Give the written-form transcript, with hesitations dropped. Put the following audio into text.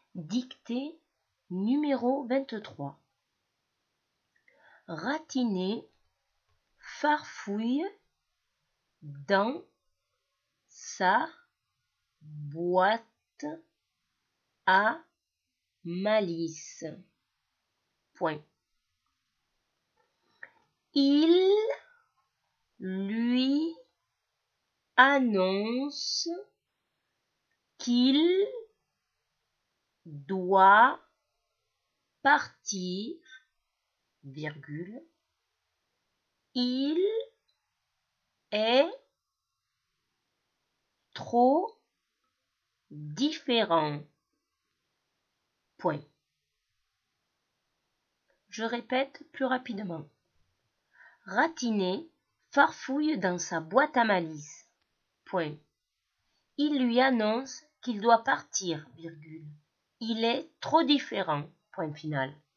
Dictée numéro 23. Ratiné farfouille dans sa boîte à malice. Point. Il lui annonce qu'il doit partir, virgule, il est trop différent. Point. Je répète plus rapidement. Ratiné farfouille dans sa boîte à malice. Point. Il lui annonce qu'il doit partir, virgule. Il est trop différent. Point final.